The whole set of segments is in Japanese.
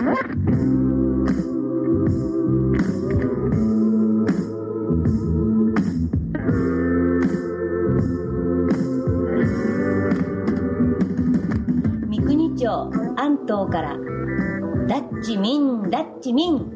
三国町安東からダッチミンダッチミン。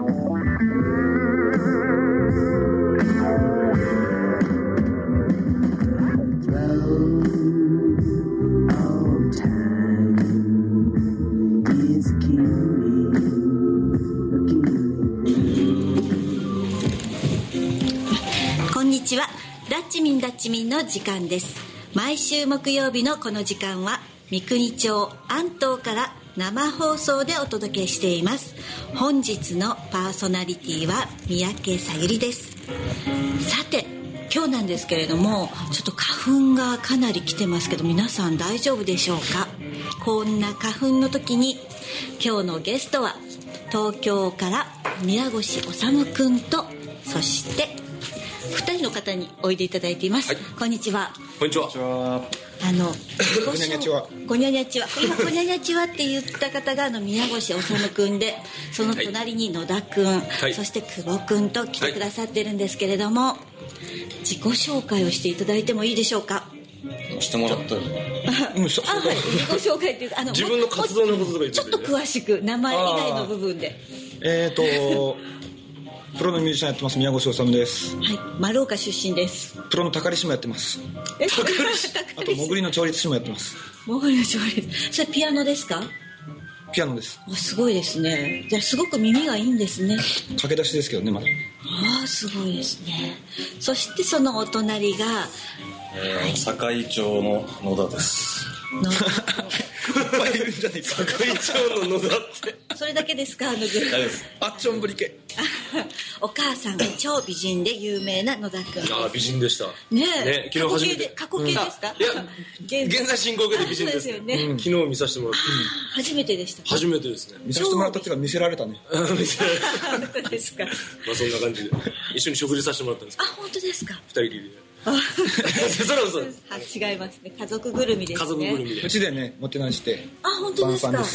こんにちは。ダッチミンダッチミンの時間です。毎週木曜日のこの時間は三国町安東から生放送でお届けしています。本日のパーソナリティは三宅さゆりです。さて今日なんですけれども、ちょっと花粉がかなり来てますけど、皆さん大丈夫でしょうか。こんな花粉の時に今日のゲストは東京から宮越修くんと、そして2人の方においでいただいています、はい、こんにちは。 こんにちは。 ごにゃにゃちは。ごにゃにゃちは。今ごにゃにゃちはって言った方が宮越修くんで、その隣に野田くん、はい、そして久保くんと来てくださってるんですけれども、はい、自己紹介をしていただいてもいいでしょうか。 してもらったらはい、 自己紹介っていうか自分の活動のこととか言ってちょっと詳しく名前以外の部分で。 プロのミュージシャンやってます宮越修です。 はい、丸岡出身です。 プロの高利師もやってます。あと潜りの調律師もやってます。 潜りの調律、それピアノですか。 ピアノです。 すごいですね。じゃあすごく耳がいいんですね。 駆け出しですけどね、まだ。 すごいですね。そしてそのお隣が、 堺町の野田です。 いっぱいいるんじゃないか。 堺町の野田ってそれだけですか。 あっちょんぶり系。 お母さんが超美人で有名な野田君。 美人でしたね。 昨日初めて過去形ですか。 いや現在進行形で美人ですよね。昨日見させてもらって初めてでした。 初めてですね。 見させてもらったっていうか見せられたね。 見せられた。本当ですか。 そんな感じで一緒に食事させてもらったんです。 本当ですか。 2人きりで。それ嘘です。 違いますね。家族ぐるみですね。 家族ぐるみで。 うちでねもてなして。 本当ですか。 はい。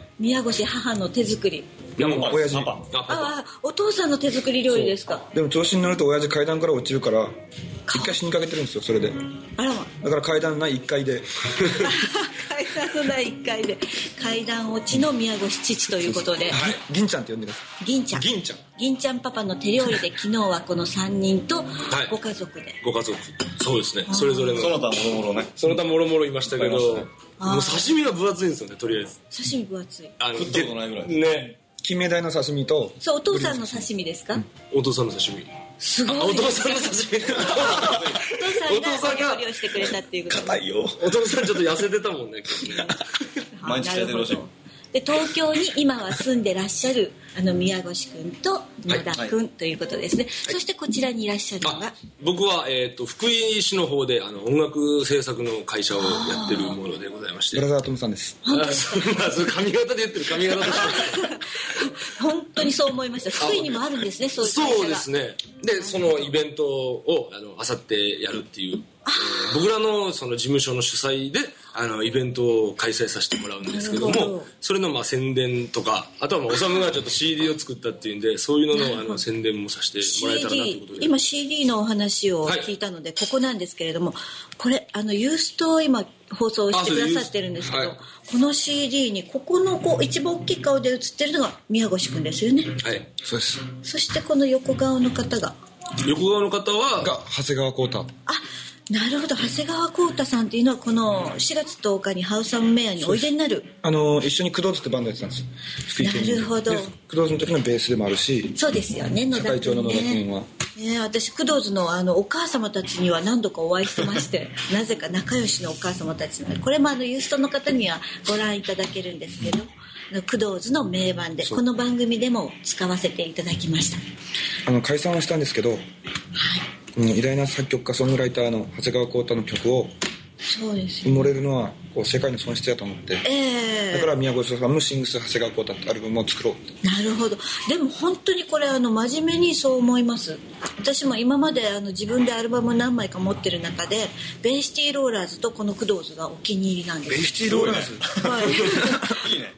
宮越母の手作り。 親父。 お父さんの手作り料理ですか。 でも調子に乗ると親父階段から落ちるから一回死にかけてるんですよ。それで。だから階段ない1階で。 階段のない1階で階段落ちの宮越父ということで。 銀ちゃんって呼んでます。 銀ちゃんパパの手料理で昨日はこの3人とご家族で。 ご家族。そうですね。それぞれの。その他もろもろね。その他もろもろいましたけど、もう刺身が分厚いんですよね。とりあえず。 刺身分厚い。 食ったことないぐらいね。 金目鯛の刺身と。 そう、お父さんの刺身ですか。 お父さんの刺身。 すごい。 お父さんの刺身。 お父さんが料理をしてくれたっていうこと。 硬いよ。 お父さんちょっと痩せてたもんね。 毎日食べてるらしい。 で東京に今は住んでらっしゃる宮越くんと野田くんということですね。そしてこちらにいらっしゃるのが僕は福井市の方で音楽制作の会社をやってるものでございまして。 ブラザートムさんです。 髪型で言ってる髪型として本当にそう思いました。福井にもあるんですね。そうですね。でそのイベントをあさってやるっていう。僕らのその事務所の主催でイベントを開催させてもらうんですけども、それの宣伝とか、あとは修がちょっと CD を作ったっていうんで、そういうのの宣伝もさせてもらえたらなということで。 今 CD のお話を聞いたので、ここなんですけれども、これユーストを今放送してくださってるんですけど、この CD にここの一番大きい顔で写ってるのが宮越くんですよね。 はい、そうです。 そしてこの横顔の方が長谷川浩太。 なるほど。長谷川浩太さんっていうのはこの4月10日にハウス・アン・メアにおいでになる。 一緒にクドーズってバンドやってたんです。 なるほど。 クドーズの時のベースでもあるし。 そうですよね。 堺町の野田君は。 私クドーズのお母様たちには何度かお会いしてましてなぜか仲良しのお母様たちのこれもユーストの方にはご覧いただけるんですけど、クドーズの名盤でこの番組でも使わせていただきました。 解散はしたんですけど、偉大な作曲家ソングライターの長谷川浩太の曲を埋もれるのは世界の損失やと思って、だから宮越さんのシングス長谷川浩太ってアルバムを作ろうって。 なるほど。でも本当にこれ真面目にそう思います。私も今まで自分でアルバム何枚か持ってる中でベイシティローラーズとこのクドーズがお気に入りなんです。 ベイシティローラーズ、 はい、いいね。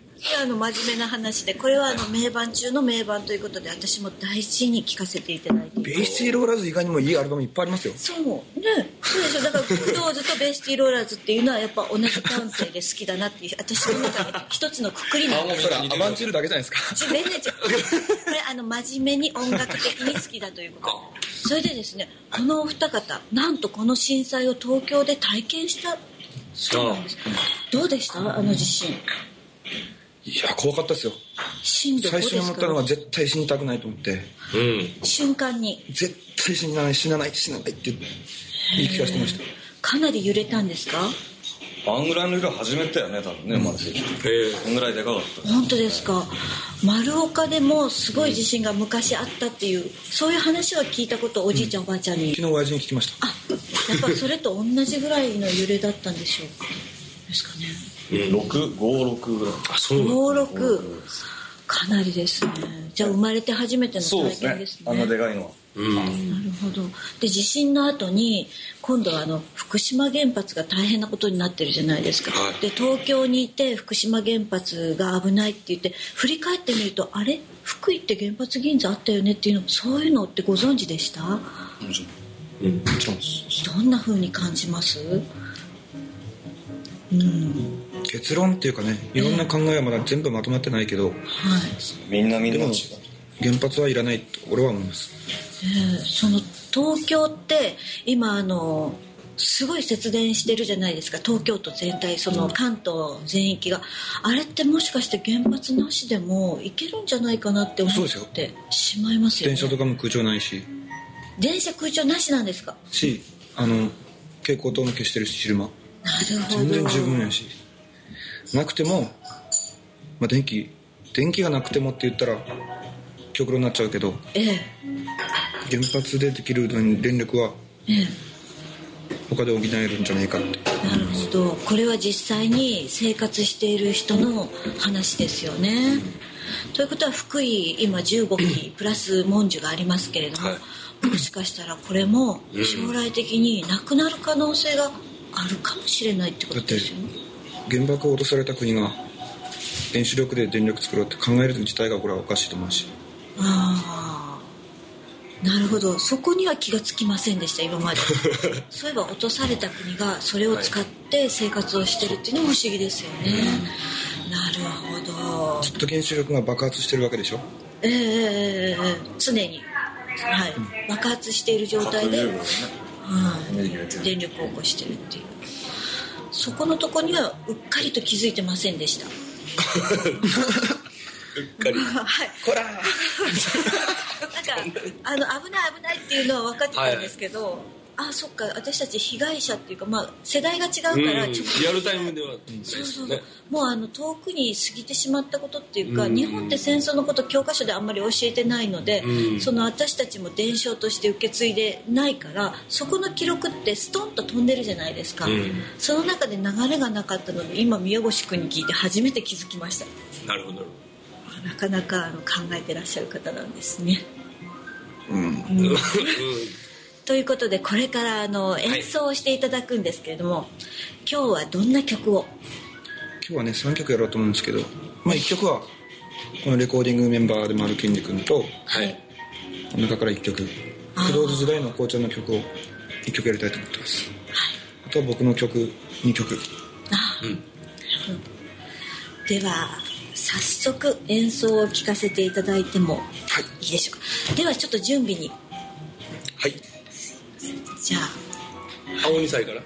真面目な話で、これは名盤中の名盤ということで、私も大事に聴かせていただいています。 ベイシティローラーズ以外にもいいアルバムいっぱいありますよ。 そうね、そうでしょ。だからクローズとベイシティローラーズっていうのはやっぱ同じ感性で好きだなっていう、私の中で一つのくくりなんです。 それアバンチュールだけじゃないですか。 全然違う。これ真面目に音楽的に好きだということ。それでですね、このお二方、なんとこの震災を東京で体験したそうなんです。どうでした？地震。 いや、怖かったですよ。最初に思ったのは絶対死にたくないと思って、 瞬間に絶対死なないって言い聞かせてました。 かなり揺れたんですか？ あんぐらいの色初めてやね、多分ね、まだそんぐらいでかかった。 本当ですか？丸岡でもすごい地震が昔あったっていう、そういう話は聞いたこと、おじいちゃんおばあちゃんに。 昨日親父に聞きました。 あ、やっぱそれと同じぐらいの揺れだったんでしょうか？ですかね。 56ぐらい。 あ、そう。56。かなりですね。じゃあ生まれて初めての体験ですね。 あんなでかいのは。 なるほど。で、地震の後に今度は福島原発が大変なことになってるじゃないですか。で、東京にいて福島原発が危ないって言って振り返ってみると、あれ、福井って原発銀座あったよねっていうの、そういうのってご存知でした？もちろんです。どんな風に感じます？ 結論っていうかね、いろんな考えはまだ全部まとまってないけど、 みんな違う。 でも原発はいらないと俺は思います。 その東京って今すごい節電してるじゃないですか。東京都全体、その関東全域が、あれってもしかして原発なしでもいけるんじゃないかなって思ってしまいますよね。 電車とかも空調ないし。 電車空調なしなんですか？ 蛍光灯も消してるし、昼間。 なるほど。 全然十分やし、なくても、電気がなくてもって言ったら極論になっちゃうけど、原発でできる電力は他で補えるんじゃないかって。 なるほど。これは実際に生活している人の話ですよね。ということは福井今15基プラス文殊がありますけれども、もしかしたらこれも将来的になくなる可能性があるかもしれないってことですよね。 原爆を落とされた国が原子力で電力作ろうって考える自体がこれはおかしいと思うし。 なるほど。そこには気がつきませんでした、今まで。そういえば落とされた国がそれを使って生活をしてるっていうのも不思議ですよね。なるほど。 ずっと原子力が爆発してるわけでしょ。 常に、爆発している状態で、電力を起こしてるっていう。そこのとこにはうっかりと気づいてませんでした。 うっかり。 こらなんか危ないっていうのは分かってたんですけど、そっか、私たち被害者っていうか、世代が違うからリアルタイムでは、 もう遠くに過ぎてしまったことっていうか、日本って戦争のこと教科書であんまり教えてないので、その私たちも伝承として受け継いでないから、そこの記録ってストンと飛んでるじゃないですか。その中で流れがなかったので、今宮越君に聞いて初めて気づきました。 なるほど。 なかなか考えてらっしゃる方なんですね。ということで、これから演奏をしていただくんですけれども、今日はどんな曲を？ 今日はね、3曲やろうと思うんですけど、1曲はこのレコーディングメンバーでもある筋君と、この中から1曲、クローズ時代の紅茶の曲を1曲やりたいと思ってます。あとは僕の曲2曲。 では早速演奏を聴かせていただいてもいいでしょうか。ではちょっと準備に。じゃあ青2歳から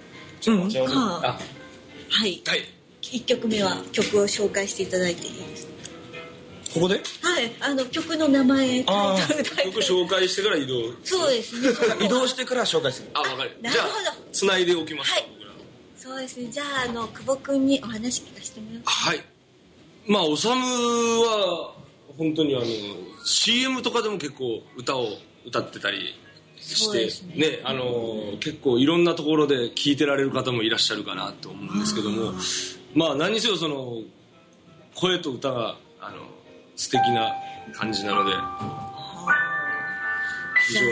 1曲目は曲を紹介していただいていいですか？ ここで？ 曲の名前、タイトル、 曲紹介してから移動。 そうですね。 移動してから紹介する。 分かる。 なるほど。 じゃあつないでおきます。 そうですね。じゃあ久保君にお話聞かせてもらいます。 おさむは本当にCM とかでも結構歌を歌ってたりしてね、結構いろんなところで聴いてられる方もいらっしゃるかなと思うんですけども、何にせよその声と歌が素敵な感じなので、非常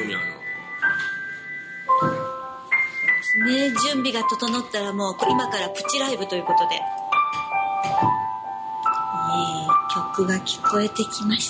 に準備が整ったらもう今からプチライブということで。 曲が聞こえてきました。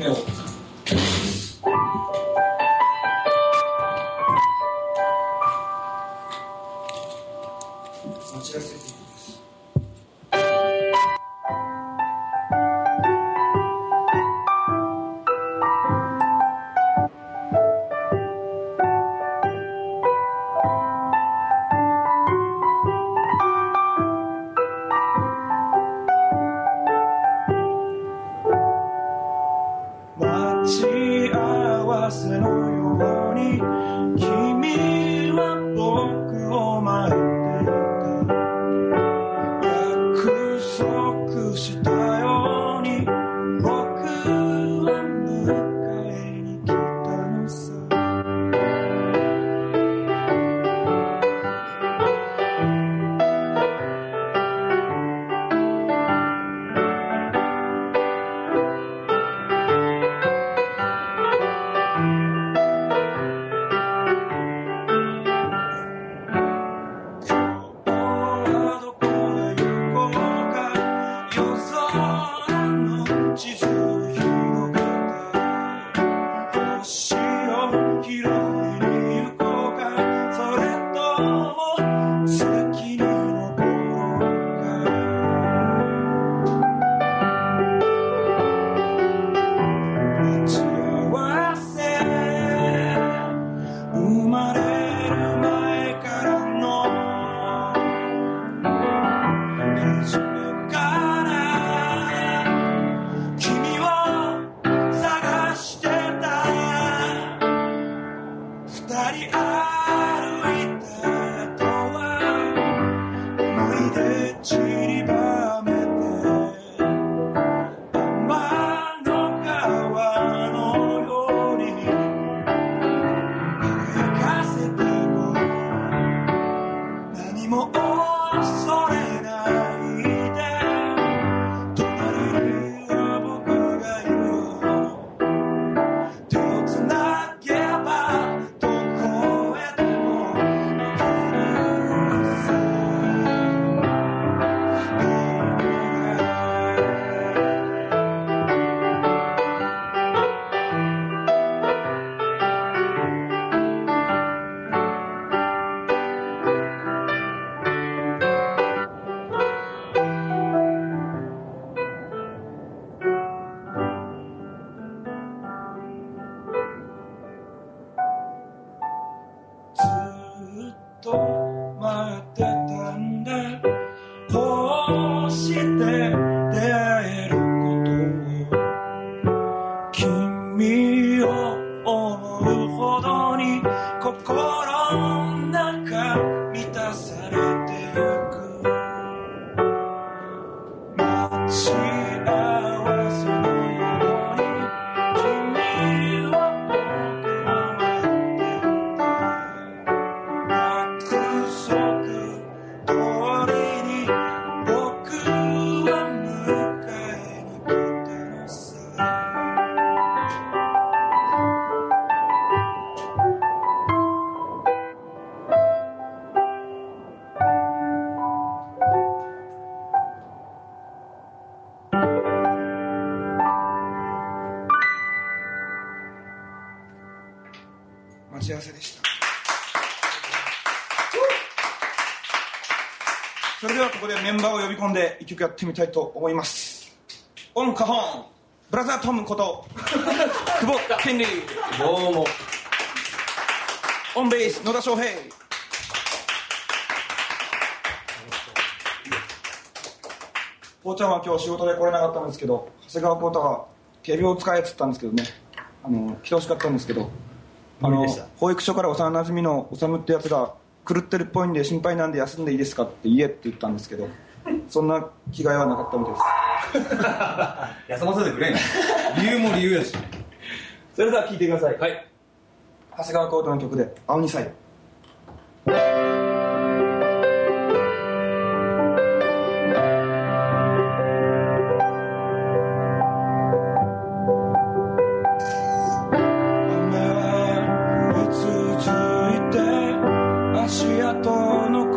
待ち合わせでした。それではここでメンバーを呼び込んで一曲やってみたいと思います。オンカホンブラザートムこと久保健利、 どうも。 オンベース野田翔平、こうちゃんは今日仕事で来れなかったんですけど、長谷川浩太が仮病を使えっつったんですけどね、来てほしかったんですけど、保育所から幼なじみのおさむってやつが狂ってるっぽいんで心配なんで休んでいいですかって言えって言ったんですけど、そんな気概はなかったみたいです休ませてくれん理由も理由やし。 それでは聴いてください。 はい、 長谷川浩太の曲で青二歳。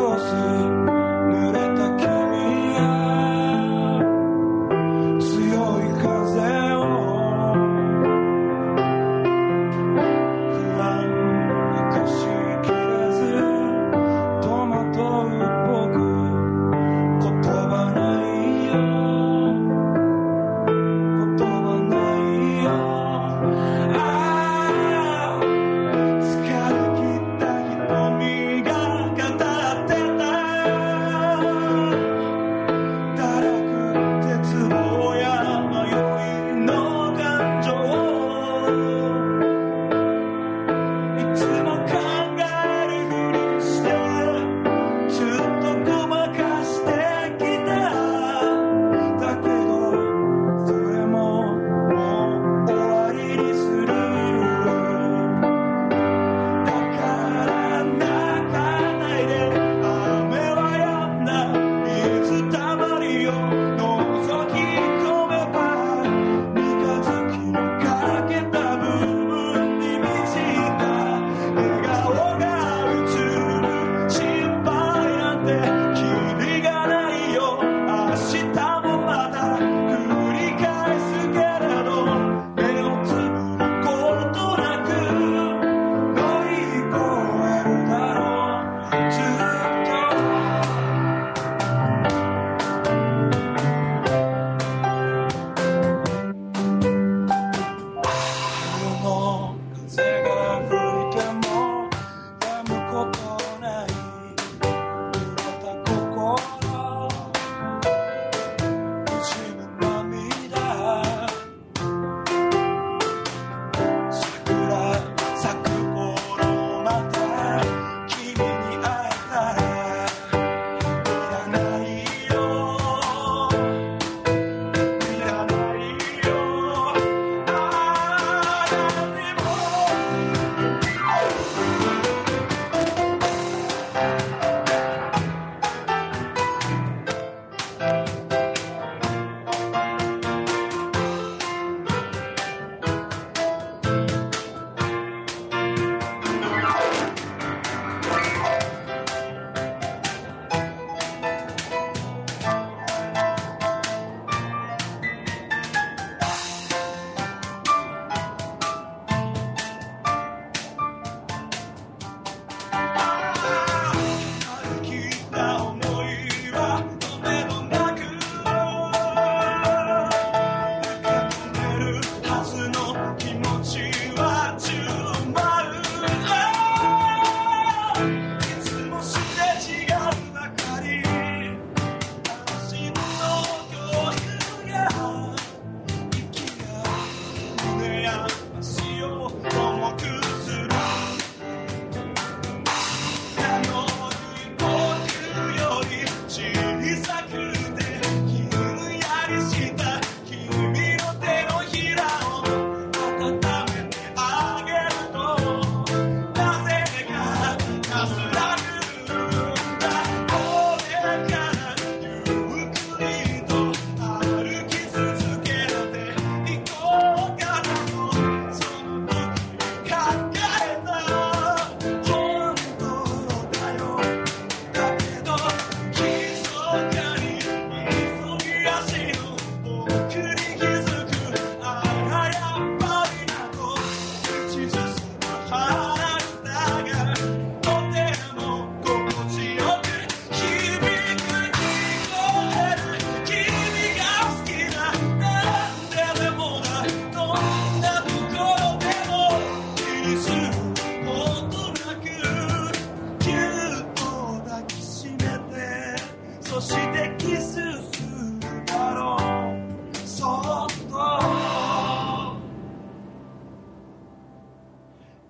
強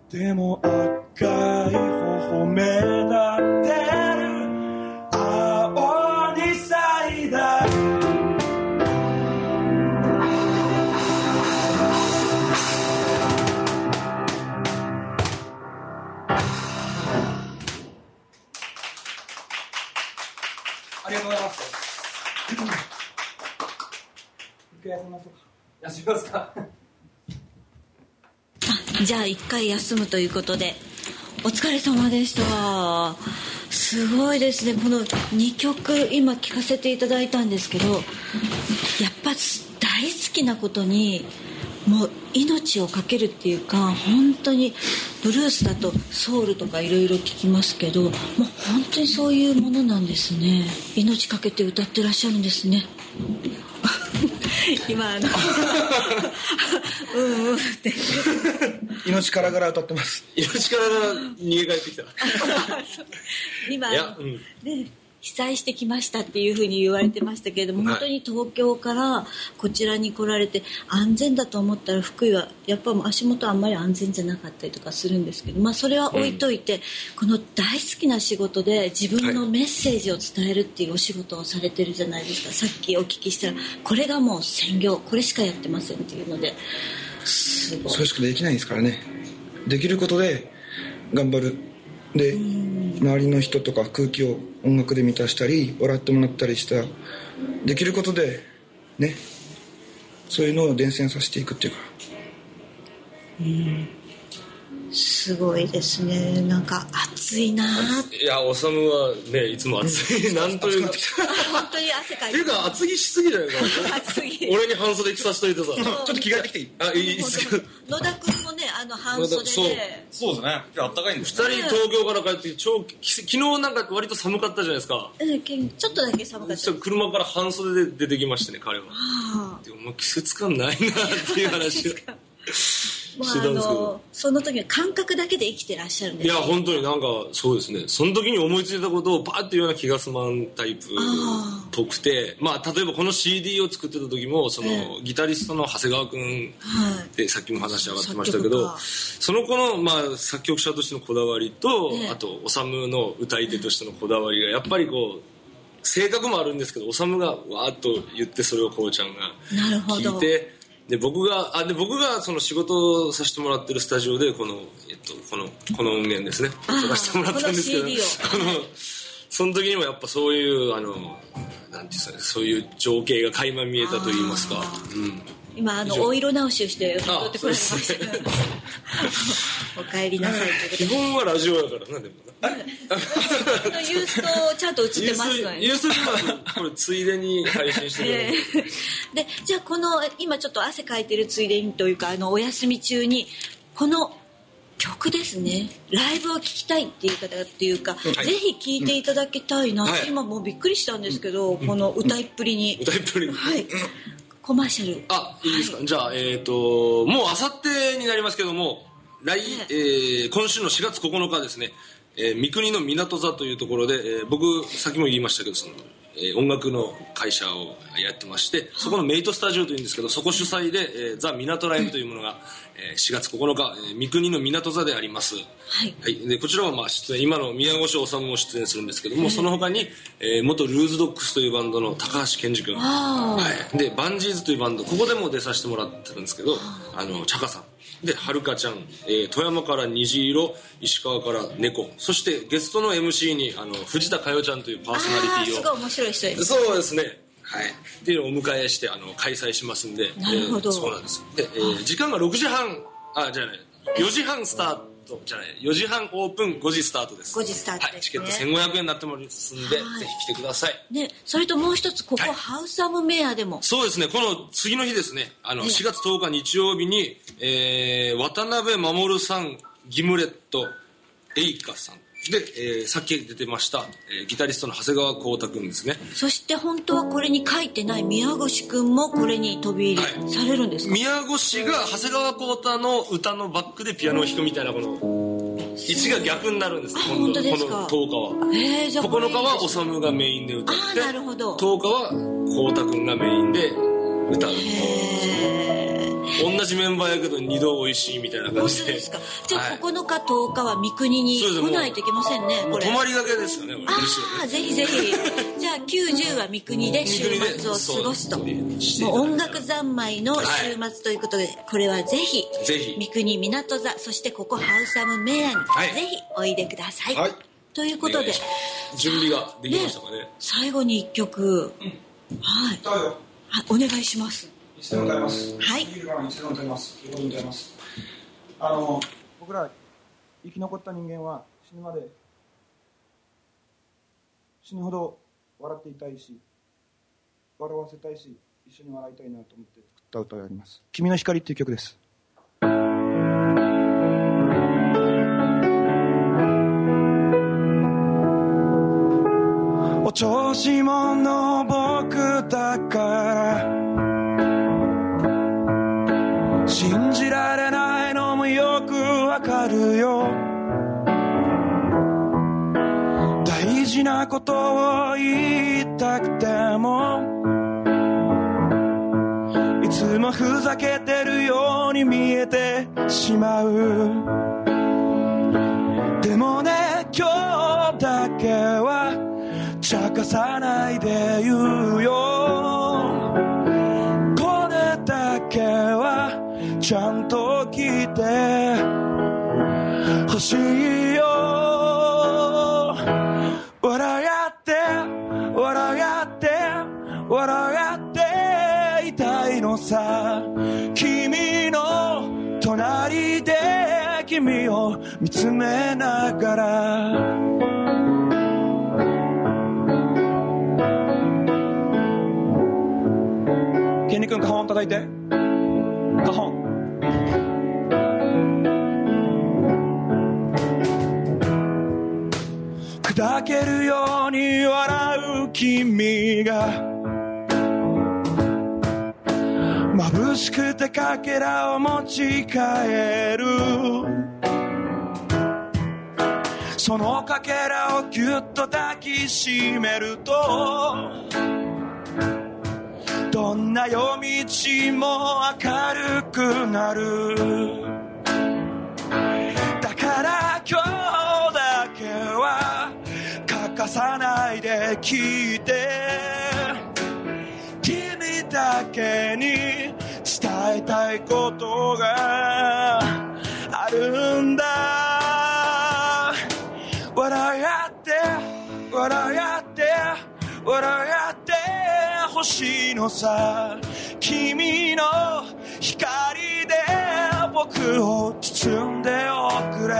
でも赤い頬目立ってる青に咲いたありがとうございます。一回休みましょうか。休みますか。 じゃあ一回休むということで、お疲れ様でした。すごいですね。この2曲今聴かせていただいたんですけど、やっぱ大好きなことにもう命をかけるっていうか、本当にブルースだとソウルとかいろいろ聞きますけど、もう本当にそういうものなんですね。命かけて歌ってらっしゃるんですね。今うんって命からがら歌ってます。 命からがら逃げ帰ってきた。 今ね、被災してきましたっていうふうに言われてましたけれども、本当に東京からこちらに来られて安全だと思ったら、福井はやっぱ足元あんまり安全じゃなかったりとかするんですけど、それは置いといて、この大好きな仕事で自分のメッセージを伝えるっていうお仕事をされてるじゃないですか。さっきお聞きしたら、これがもう専業、これしかやってませんっていうので、すごい。 それしかできないんですからね。できることで頑張る。で、周りの人とか空気を音楽で満たしたり笑ってもらったりしたできることでね、そういうのを伝染させていくっていうか、 すごいですね。なんか暑いな。 いや、おさむはね、いつも暑い、なんというか本当に汗かいてる。 っていうか厚着しすぎじゃないか。俺に半袖着させといてさ。 ちょっと着替えてきていい？ あ、いいですけど。 野田君もね、半袖で。 そうですね。あったかいんです。 2人東京から帰って昨日なんか割と寒かったじゃないですか。 ちょっとだけ寒かった。 車から半袖で出てきましたね、彼は。でも季節感ないなっていう話その時は感覚だけで生きてらっしゃるんです。 いや本当になんかそうですね、その時に思いついたことをパーっていうような気が済まんタイプっぽくて、例えばこの CD を作ってた時もギタリストの長谷川君でさっきも話上がってましたけど、その子の作曲者としてのこだわりと、あとおさむの歌い手としてのこだわりがやっぱりこう性格もあるんですけど、おさむがわーっと言ってそれをこうちゃんが聞いて、で僕がその仕事をさせてもらってるスタジオでこの音源ですね撮らせてもらったんですけど、その時にもやっぱそういうなんていうんですかね、そういう情景が垣間見えたと言いますか、 今お色直しをして撮ってくれましたけどお帰りなさいということで。 基本はラジオやからな。でもユーストちゃんと映ってますのよね。 ユーストはこれついでに配信してるで、じゃあこの今ちょっと汗かいてるついでにというか、お休み中にこの曲ですね、ライブを聴きたいっていう方っていうか、ぜひ聴いていただきたいな、今もうびっくりしたんですけど、この歌いっぷりに、コマーシャル。 いいですか。じゃあもうあさってになりますけども、今週の4月9日ですね、三国の港座というところで、僕さっきも言いましたけど、音楽の会社をやってまして、そこのメイトスタジオというんですけど、そこ主催で、ザ・港ライブというものが、4月9日、三国の港座であります。でこちらは出演、今の宮越修も出演するんですけども、その他に、元ルーズドッグスというバンドの高橋健二君、でバンジーズというバンド、ここでも出させてもらってるんですけど、チャカさんで、はるかちゃん、富山から虹色、石川から猫、そしてゲストの MC に藤田佳代ちゃんというパーソナリティを、 すごい面白い人です。 そうですね、っていうのをお迎えして開催しますんで。 なるほど。 そうなんです。で、時間が6時半4時半スタート4時半オープン、5時スタートです。 5時スタートですね。 チケット1500円になってますんで、ぜひ来てください。 ね、それともう一つ、ここ、ハウスアムメアでも。 そうですね、この次の日ですね、4月10日日曜日に、渡辺守さん、ギムレット、エイカさんで、さっき出てました、ギタリストの長谷川光太君ですね。 そして本当はこれに書いてない宮越君もこれに飛び入りされるんですか？ 宮越が長谷川光太の歌のバックでピアノを弾くみたいな、この位置が逆になるんです。 本当ですか？ この10日は、 じゃあ 9日は修がメインで歌って、 なるほど。 10日は光太君がメインで歌う。 同じメンバーやけど2度美味しいみたいな感じで。 本当ですか。じゃあ9日10日は三国に来ないといけませんね。これ泊まりがけですよね。 ああ、ぜひぜひ。じゃあ90は三国で週末を過ごすと。もう音楽三昧の週末ということで、これはぜひ三国港座、そしてここハウサムメアにぜひおいでください。ということで、 準備ができましたかね。 最後に1曲、はい、お願いします。 いつでも歌います。 はい。 いつでも歌います。歌います。僕ら生き残った人間は死ぬまで死ぬほど笑っていたいし、笑わせたいし、一緒に笑いたいなと思って作った歌があります。君の光っていう曲です。お調子者僕だから信じられないのもよくわかるよ。大事なことを言いたくてもいつもふざけてるように見えてしまう。でもね、今日だけは茶化さないで言うよ。これだけはちゃんと聞いてほしいよ。笑って笑って笑っていたいのさ。君の隣で君を見つめながらケンニ君カホン叩いて。カホン。砕けるように笑う君が眩しくてかけらを持ち帰る。そのかけらをぎゅっと抱きしめるとどんな夜道も明るくなる。だから今日だけは欠かさないで聞いて。君だけに伝えたいことがあるんだ。笑って笑って笑って欲しいのさ。君の光で僕を包んでおくれ。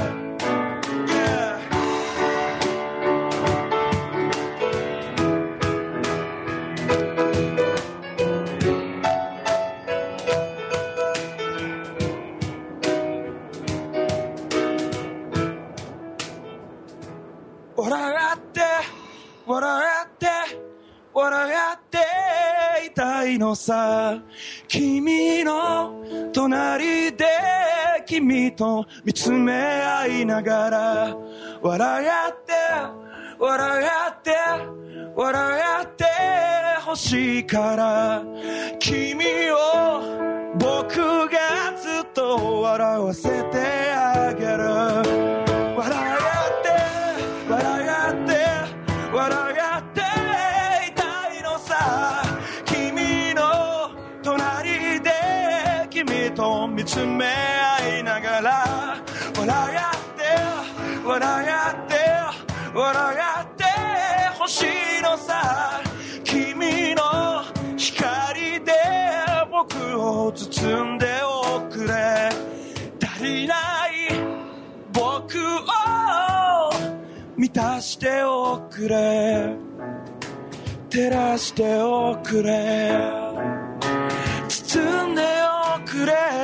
笑って笑って笑っていたいのさ。君の隣で君と見つめ合いながら笑って笑って笑って欲しいから君を僕がずっと笑わせてあげる。笑って笑って笑っていたいのさ。君の隣で君と見つめ合いながら笑って笑って笑って欲しいのさ。君の光で僕を包んでおくれ。足りない僕を満たしておくれ。照らしておくれ。包んでおくれ。